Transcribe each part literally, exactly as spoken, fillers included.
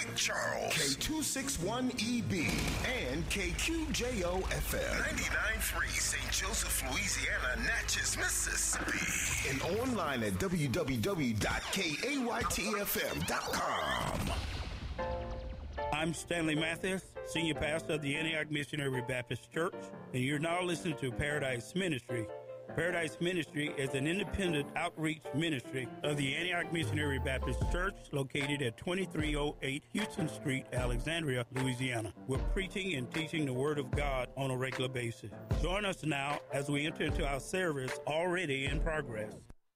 Saint Charles, K two sixty-one E B, and K Q J O F M, ninety-nine point three Saint Joseph, Louisiana, Natchez, Mississippi, and online at w w w dot k a y t f m dot com. I'm Stanley Mathis, Senior Pastor of the Antioch Missionary Baptist Church, and you're now listening to Paradise Ministry. Paradise Ministry is an independent outreach ministry of the Antioch Missionary Baptist Church located at twenty-three oh eight Houston Street, Alexandria, Louisiana. We're preaching and teaching the Word of God on a regular basis. Join us now as we enter into our service already in progress.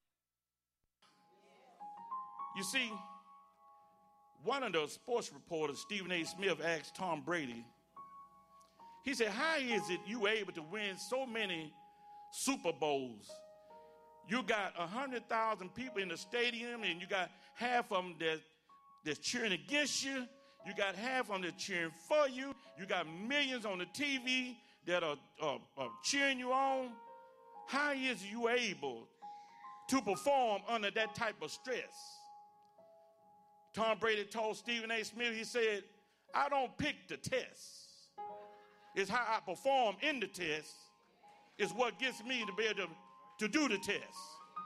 You see, one of the sports reporters, Stephen A. Smith, asked Tom Brady, he said, how is it you able to win so many Super Bowls? You got one hundred thousand people in the stadium, and you got half of them that, that's cheering against you. You got half of them that's cheering for you. You got millions on the T V that are, are, are cheering you on. How is you able to perform under that type of stress? Tom Brady told Stephen A. Smith, he said, I don't pick the test. It's how I perform in the test is what gets me to be able to, to do the test.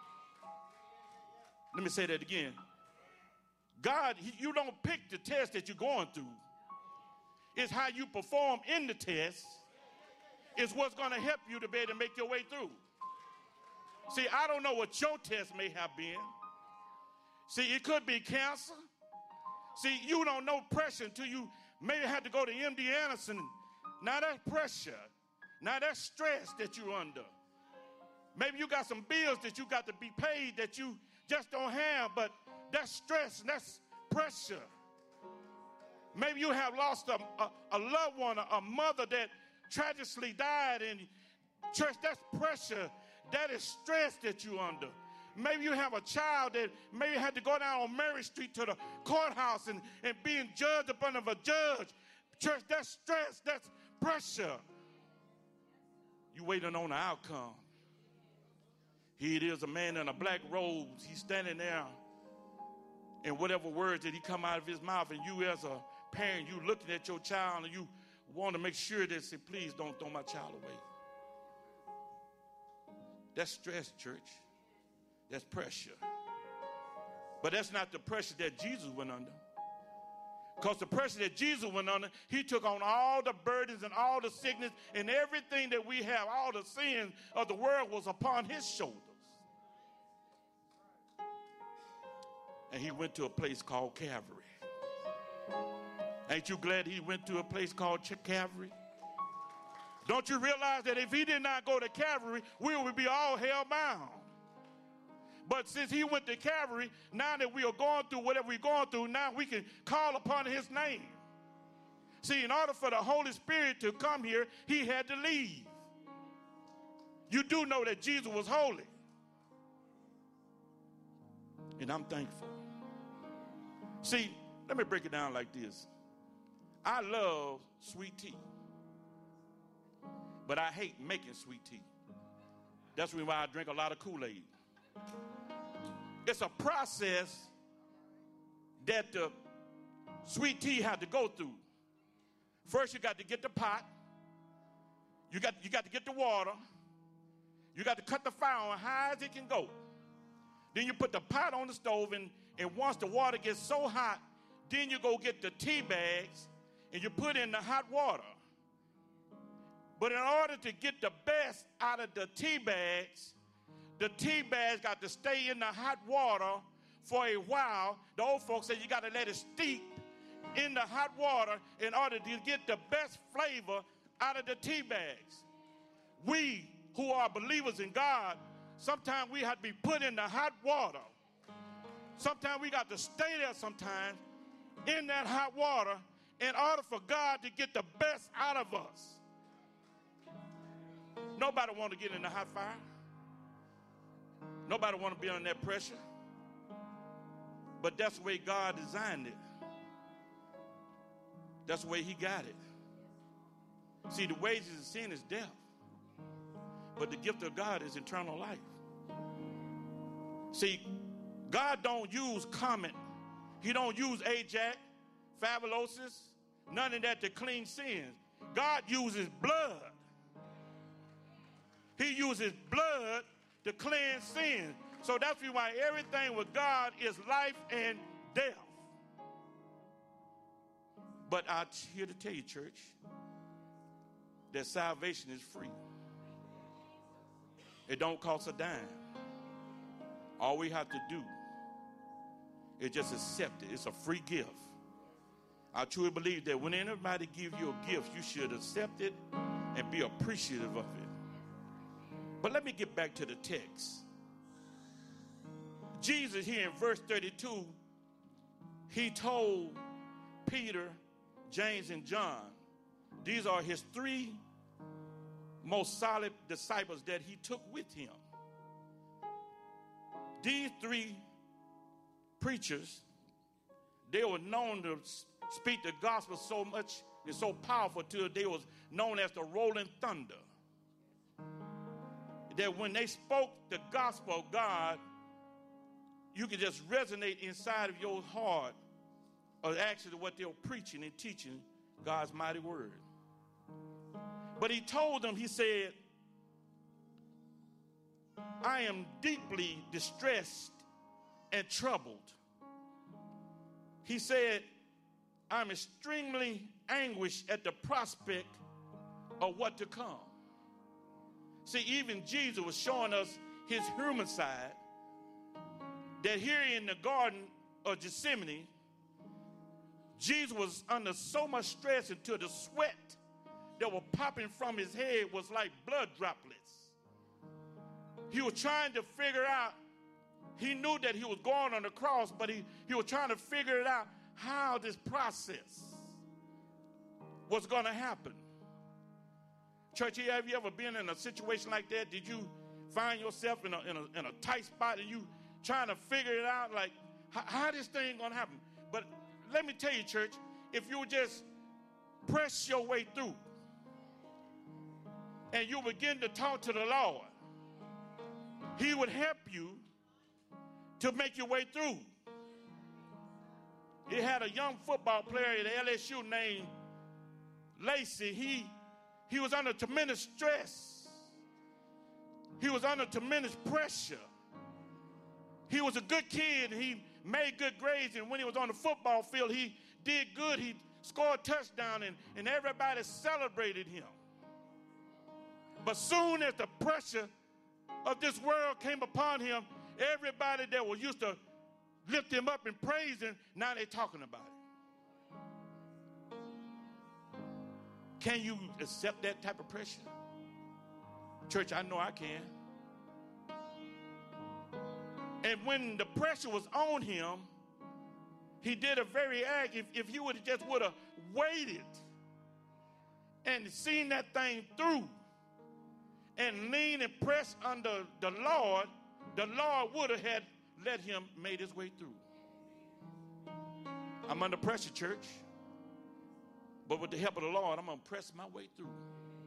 Let me say that again. God, you don't pick the test that you're going through. It's how you perform in the test is what's going to help you to be able to make your way through. See, I don't know what your test may have been. See, it could be cancer. See, you don't know pressure until you maybe had to go to M D Anderson. Now that's pressure. Now that's stress that you're under. Maybe you got some bills that you got to be paid that you just don't have, but that's stress and that's pressure. Maybe you have lost a, a, a loved one, a, a mother that tragically died, and church, that's pressure. That is stress that you're under. Maybe you have a child that maybe had to go down on Mary Street to the courthouse and, and being judged upon of a judge. Church, that's stress, that's pressure. You waiting on the outcome. Here it is, a man in a black robe. He's standing there, and whatever words that he come out of his mouth, and you as a parent, you looking at your child, and you want to make sure that, say, please don't throw my child away. That's stress, church. That's pressure. But that's not the pressure that Jesus went under. Because the pressure that Jesus went under, he took on all the burdens and all the sickness and everything that we have, all the sins of the world was upon his shoulders. And he went to a place called Calvary. Ain't you glad he went to a place called Calvary? Don't you realize that if he did not go to Calvary, we would be all hell-bound? But since he went to Calvary, now that we are going through whatever we're going through, now we can call upon his name. See, in order for the Holy Spirit to come here, he had to leave. You do know that Jesus was holy. And I'm thankful. See, let me break it down like this. I love sweet tea. But I hate making sweet tea. That's the reason why I drink a lot of Kool-Aid. It's a process that the sweet tea had to go through. First, you got to get the pot. You got, you got to get the water. You got to cut the fire on high as it can go. Then you put the pot on the stove, and, and once the water gets so hot, then you go get the tea bags, and you put in the hot water. But in order to get the best out of the tea bags, the tea bags got to stay in the hot water for a while. The old folks say you got to let it steep in the hot water in order to get the best flavor out of the tea bags. We who are believers in God, sometimes we have to be put in the hot water. Sometimes we got to stay there sometimes in that hot water in order for God to get the best out of us. Nobody want to get in the hot fire. Nobody want to be under that pressure. But that's the way God designed it. That's the way he got it. See, the wages of sin is death. But the gift of God is eternal life. See, God don't use Comet. He don't use Ajax fabulosis, none of that to clean sins. God uses blood. He uses blood to cleanse sin. So that's why everything with God is life and death. But I'm here to tell you, church, that salvation is free. It don't cost a dime. All we have to do is just accept it. It's a free gift. I truly believe that when anybody gives you a gift, you should accept it and be appreciative of it. But let me get back to the text. Jesus here in verse thirty-two, he told Peter, James, and John, these are his three most solid disciples that he took with him. These three preachers, they were known to speak the gospel so much and so powerful till they was known as the Rolling Thunder. That when they spoke the gospel of God, you could just resonate inside of your heart of actually what they were preaching and teaching God's mighty word. But he told them, he said, I am deeply distressed and troubled. He said, I'm extremely anguished at the prospect of what to come. See, even Jesus was showing us his human side, that here in the Garden of Gethsemane, Jesus was under so much stress until the sweat that was popping from his head was like blood droplets. He was trying to figure out, he knew that he was going on the cross, but he, he was trying to figure it out how this process was going to happen. Church, have you ever been in a situation like that? Did you find yourself in a, in a, in a tight spot and you trying to figure it out, like, how, how this thing going to happen? But let me tell you, church, if you would just press your way through and you begin to talk to the Lord, he would help you to make your way through. He had a young football player at L S U named Lacey. He, he was under tremendous stress. He was under tremendous pressure. He was a good kid. He made good grades, and when he was on the football field, he did good. He scored a touchdown, and, and everybody celebrated him. But soon as the pressure of this world came upon him, everybody that was used to lift him up and praise him, now they're talking about it. Can you accept that type of pressure? Church, I know I can. And when the pressure was on him, he did a very act. If, if he would have just would have waited and seen that thing through and leaned and pressed under the Lord, the Lord would have had let him made his way through. I'm under pressure, church. But with the help of the Lord, I'm going to press my way through.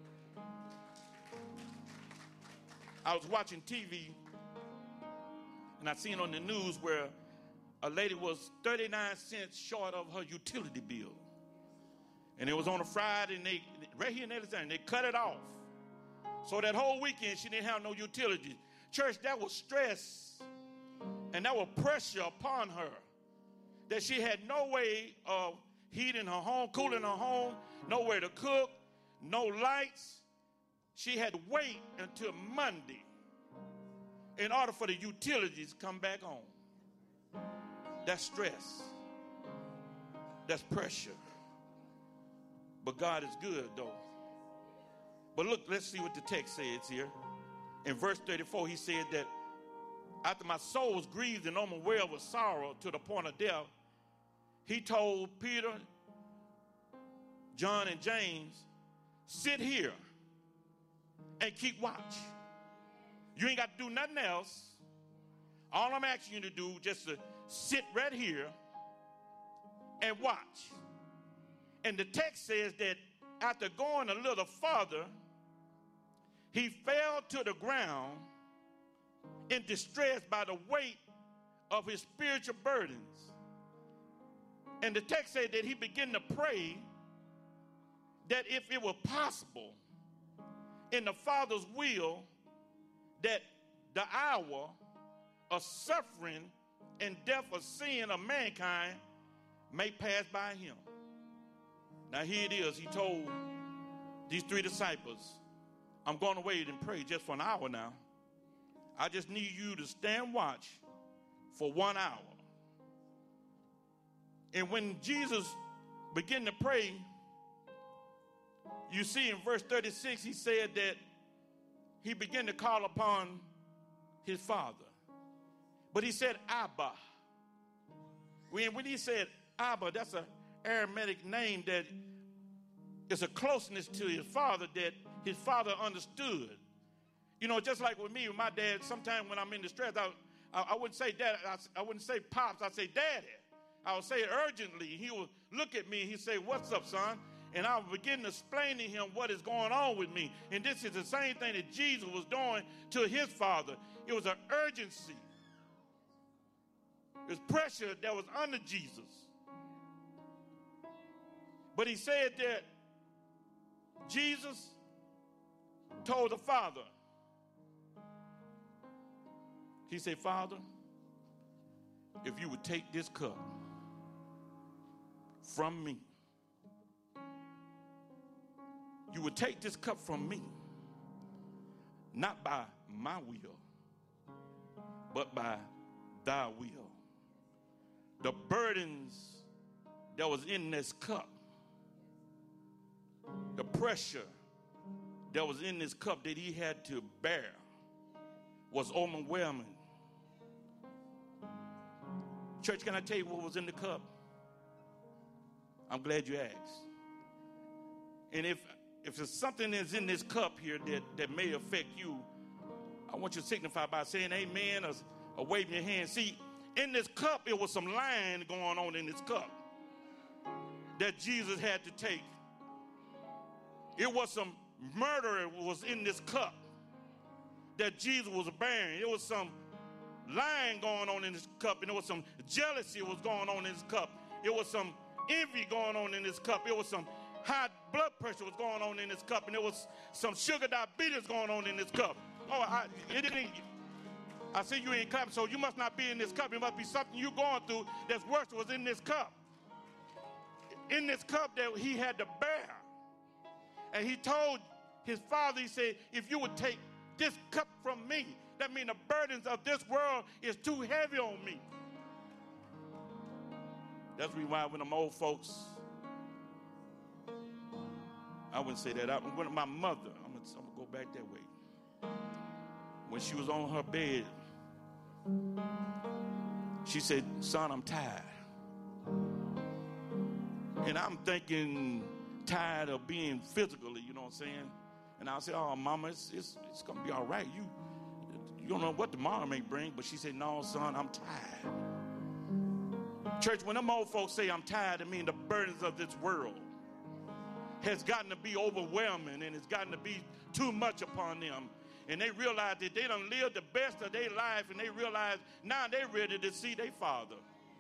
I was watching T V, and I seen on the news where a lady was thirty-nine cents short of her utility bill. And it was on a Friday, and they, right here in Alexandria, they cut it off. So that whole weekend, she didn't have no utilities. Church, that was stress, and that was pressure upon her, that she had no way of heating her home, cooling her home, nowhere to cook, no lights. She had to wait until Monday in order for the utilities to come back on. That's stress. That's pressure. But God is good, though. But look, let's see what the text says here. In verse thirty-four, he said that after my soul was grieved and overwhelmed with sorrow to the point of death, he told Peter, John, and James, sit here and keep watch. You ain't got to do nothing else. All I'm asking you to do is just to sit right here and watch. And the text says that after going a little further, he fell to the ground in distress by the weight of his spiritual burdens. And the text said that he began to pray that if it were possible in the Father's will, that the hour of suffering and death of sin of mankind may pass by him. Now here it is. He told these three disciples, I'm going to wait and pray just for an hour now. I just need you to stand watch for one hour. And when Jesus began to pray, you see in verse thirty-six, he said that he began to call upon his Father. But he said, Abba. When, when he said Abba, that's an Aramaic name that is a closeness to his father that his father understood. You know, just like with me, with my dad, sometimes when I'm in distress, I, I, I wouldn't say dad, I, I wouldn't say pops, I'd say daddy. I would say it urgently. He would look at me, he'd say, what's up, son? And I would begin to explain to him what is going on with me. And this is the same thing that Jesus was doing to his father. It was an urgency. It was pressure that was under Jesus. But he said that Jesus told the Father, he said, Father, if you would take this cup from me, you would take this cup from me, not by my will, but by thy will. The burdens that was in this cup, the pressure that was in this cup that he had to bear was overwhelming. Church, can I tell you what was in the cup? I'm glad you asked. And if if there's something that's in this cup here that, that may affect you, I want you to signify by saying amen or, or waving your hand. See, in this cup, it was some lying going on in this cup that Jesus had to take. It was some murder was in this cup that Jesus was bearing. It was some lying going on in this cup, and there was some jealousy was going on in this cup. It was some envy going on in this cup. It was some high blood pressure was going on in this cup, and there was some sugar diabetes going on in this cup. Oh, I, it didn't. I see you ain't clapping, so you must not be in this cup. It must be something you're going through that's worse was in this cup. In this cup that he had to bear. And he told his father, he said, if you would take this cup from me, that means the burdens of this world is too heavy on me. That's why when them old folks, I wouldn't say that. I, when my mother, I'm going to go back that way. When she was on her bed, she said, son, I'm tired. And I'm thinking tired of being physically, you know what I'm saying? And I said, oh, mama, it's, it's, it's going to be all right. You, you don't know what tomorrow may bring. But she said, no, son, I'm tired. Church, when them old folks say I'm tired, it means the burdens of this world has gotten to be overwhelming and it's gotten to be too much upon them. And they realize that they done lived the best of their life, and they realize now they're ready to see their father.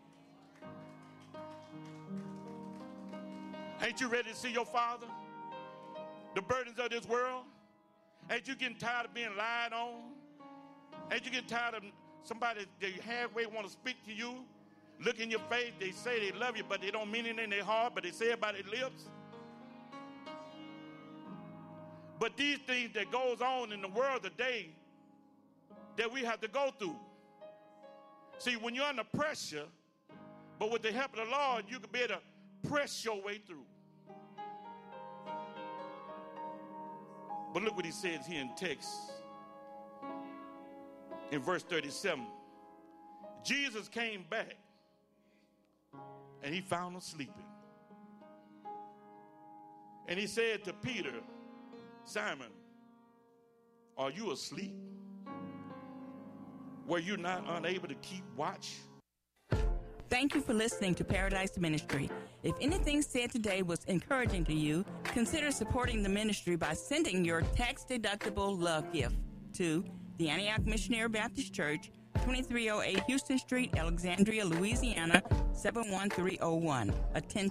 Ain't you ready to see your father? The burdens of this world? Ain't you getting tired of being lied on? Ain't you getting tired of somebody that halfway want to speak to you, look in your face, they say they love you, but they don't mean it in their heart, but they say it by their lips? But these things that goes on in the world today that we have to go through. See, when you're under pressure, but with the help of the Lord, you can be able to press your way through. But look what he says here in text. In verse thirty-seven. Jesus came back and he found them sleeping. And he said to Peter, Simon, are you asleep? Were you not unable to keep watch? Thank you for listening to Paradise Ministry. If anything said today was encouraging to you, consider supporting the ministry by sending your tax-deductible love gift to the Antioch Missionary Baptist Church, twenty-three oh eight Houston Street, Alexandria, Louisiana, seven one three oh one. Attention.